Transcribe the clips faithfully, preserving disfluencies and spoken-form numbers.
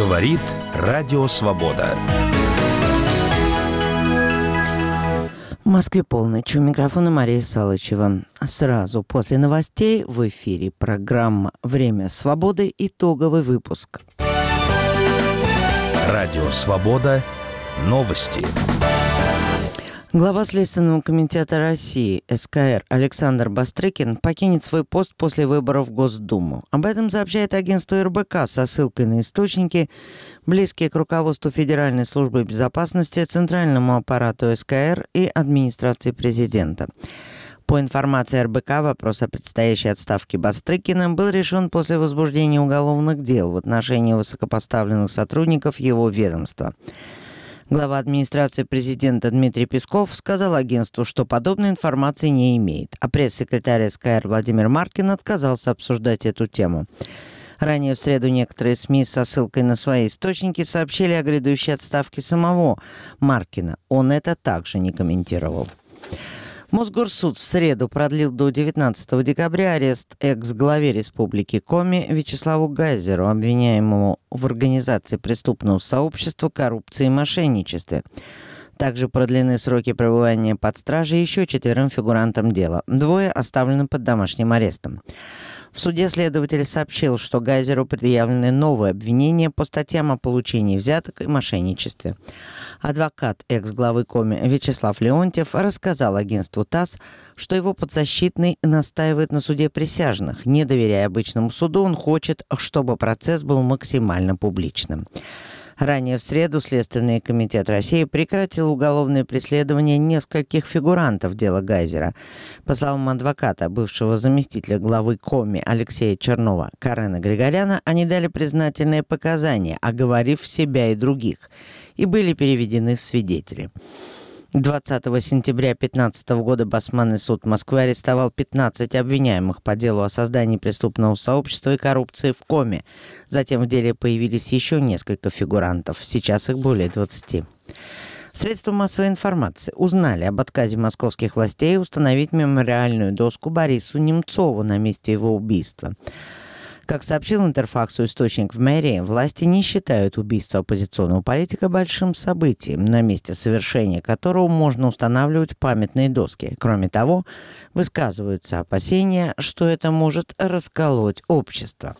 Говорит Радио Свобода. В Москве полночь. У микрофона Мария Салычева. Сразу после новостей в эфире программа «Время свободы». Итоговый выпуск. Радио Свобода. Новости. Глава Следственного комитета России эс ка эр Александр Бастрыкин покинет свой пост после выборов в Госдуму. Об этом сообщает агентство эр бэ ка со ссылкой на источники, близкие к руководству Федеральной службы безопасности, Центральному аппарату эс ка эр и администрации президента. По информации эр бэ ка, вопрос о предстоящей отставке Бастрыкина был решен после возбуждения уголовных дел в отношении высокопоставленных сотрудников его ведомства. Глава администрации президента Дмитрий Песков сказал агентству, что подобной информации не имеет, а пресс-секретарь эс ка эр Владимир Маркин отказался обсуждать эту тему. Ранее в среду некоторые СМИ со ссылкой на свои источники сообщили о грядущей отставке самого Маркина. Он это также не комментировал. Мосгорсуд в среду продлил до девятнадцатого декабря арест экс-главе Республики Коми Вячеславу Гайзеру, обвиняемому в организации преступного сообщества, коррупции и мошенничестве. Также продлены сроки пребывания под стражей еще четверым фигурантам дела. Двое оставлены под домашним арестом. В суде следователь сообщил, что Гайзеру предъявлены новые обвинения по статьям о получении взяток и мошенничестве. Адвокат экс-главы Коми Вячеслав Леонтьев рассказал агентству ТАСС, что его подзащитный настаивает на суде присяжных. Не доверяя обычному суду, он хочет, чтобы процесс был максимально публичным. Ранее в среду Следственный комитет России прекратил уголовное преследование нескольких фигурантов дела Гайзера. По словам адвоката, бывшего заместителя главы Коми Алексея Чернова Карена Григоряна, они дали признательные показания, оговорив себя и других, и были переведены в свидетели. двадцатого сентября две тысячи пятнадцатого года Басманный суд Москвы арестовал пятнадцать обвиняемых по делу о создании преступного сообщества и коррупции в Коми. Затем в деле появились еще несколько фигурантов. Сейчас их более двадцати. Средства массовой информации узнали об отказе московских властей установить мемориальную доску Борису Немцову на месте его убийства. Как сообщил Интерфаксу источник в мэрии, власти не считают убийство оппозиционного политика большим событием, на месте совершения которого можно устанавливать памятные доски. Кроме того, высказываются опасения, что это может расколоть общество.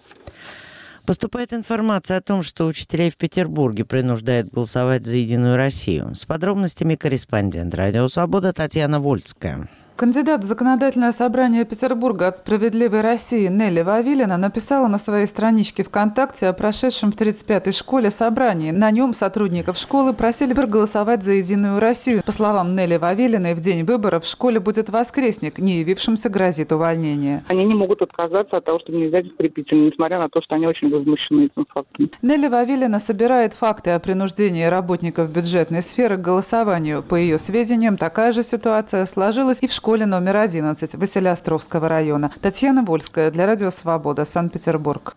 Поступает информация о том, что учителей в Петербурге принуждают голосовать за «Единую Россию». С подробностями корреспондент «Радио Свобода» Татьяна Вольская. Кандидат в Законодательное собрание Петербурга от «Справедливой России» Нелли Вавилина написала на своей страничке ВКонтакте о прошедшем в тридцать пятой школе собрании. На нем сотрудников школы просили проголосовать за «Единую Россию». По словам Нелли Вавилиной, в день выборов в школе будет воскресник, не явившимся грозит увольнение. Они не могут отказаться от того, чтобы не взять укрепительные, несмотря на то, что они очень возмущены этим фактом. Нелли Вавилина собирает факты о принуждении работников бюджетной сферы к голосованию. По ее сведениям, такая же ситуация сложилась и в школе номер одиннадцать Василеостровского района. Татьяна Вольская для Радио Свобода, Санкт-Петербург.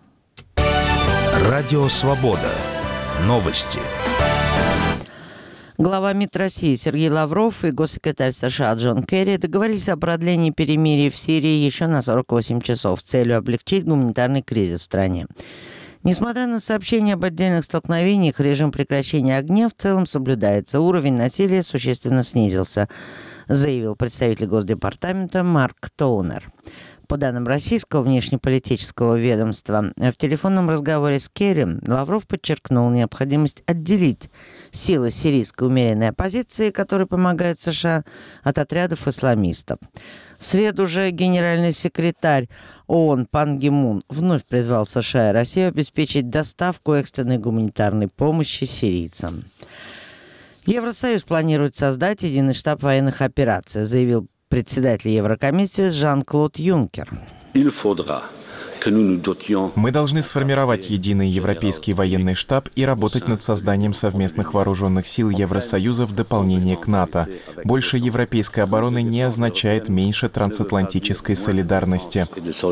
Радио Свобода. Новости. Глава МИД России Сергей Лавров и госсекретарь США Джон Керри договорились о продлении перемирия в Сирии еще на сорок восемь часов с целью облегчить гуманитарный кризис в стране. Несмотря на сообщения об отдельных столкновениях, режим прекращения огня в целом соблюдается. Уровень насилия существенно снизился, заявил представитель Госдепартамента Марк Тоунер. По данным российского внешнеполитического ведомства, в телефонном разговоре с Керри Лавров подчеркнул необходимость отделить силы сирийской умеренной оппозиции, которые помогают США, от отрядов исламистов. В среду же генеральный секретарь ООН Пан Ги Мун вновь призвал США и Россию обеспечить доставку экстренной гуманитарной помощи сирийцам. Евросоюз планирует создать единый штаб военных операций, заявил председатель Еврокомиссии Жан-Клод Юнкер. Мы должны сформировать единый европейский военный штаб и работать над созданием совместных вооруженных сил Евросоюза в дополнение к НАТО. Больше европейской обороны не означает меньше трансатлантической солидарности.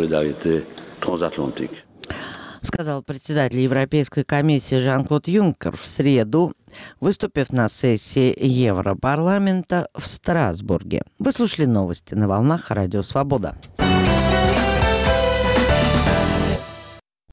Сказал председатель Европейской комиссии Жан-Клод Юнкер в среду, выступив на сессии Европарламента в Страсбурге. Вы слушали новости на волнах Радио Свобода.